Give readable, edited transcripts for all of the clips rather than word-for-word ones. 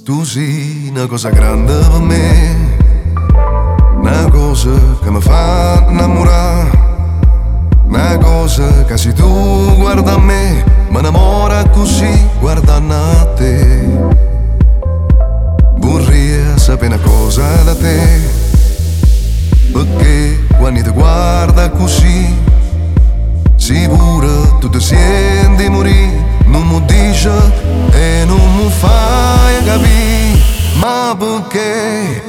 Tu sei una cosa grande per me, una cosa che mi fa innamorare, una cosa che se tu guarda a me mi innamora così guardando a te. Vorrei sapere una cosa da te, perché quando ti guarda così sicuro tu ti senti morire. Non mi dici e non mi fai capire, ma perché?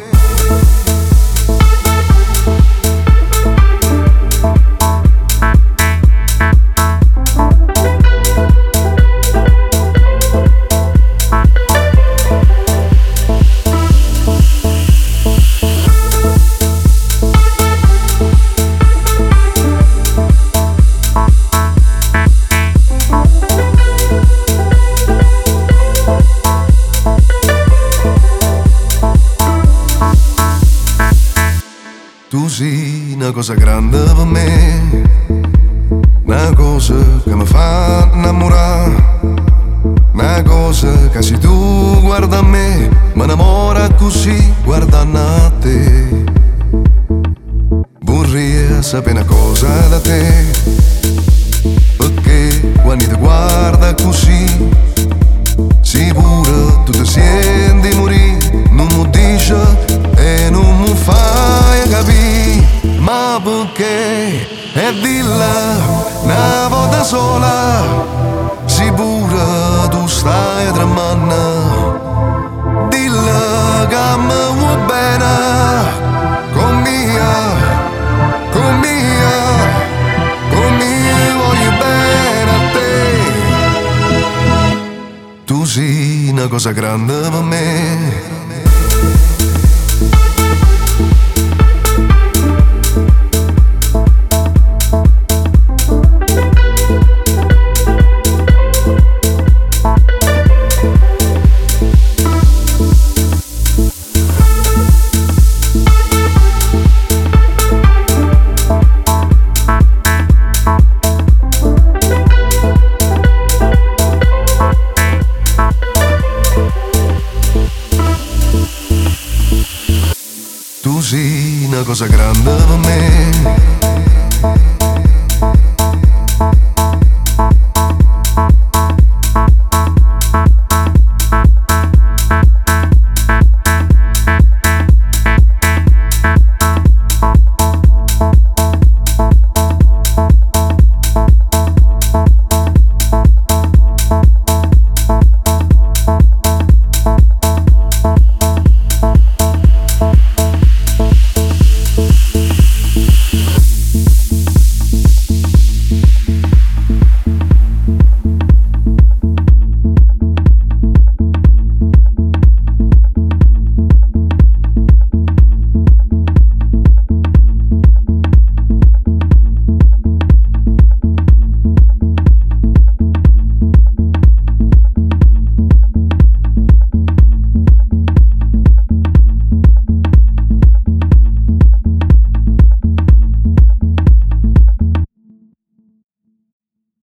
Tu sei una cosa grande per me, una cosa che mi fa innamorare, una cosa che se tu guarda a me mi innamora così guardando a te. Vorrei sapere una cosa da te, perché quando ti guarda così sicuro tu ti senti morire. Non mi dici e non mi fai capire, ma perché? E dilla una volta sola, sicura tu stai tremando. Dilla che mi vuoi bene, con mia voglio bene a te. Tu sei una cosa grande per me. Tu sei una cosa grande per me.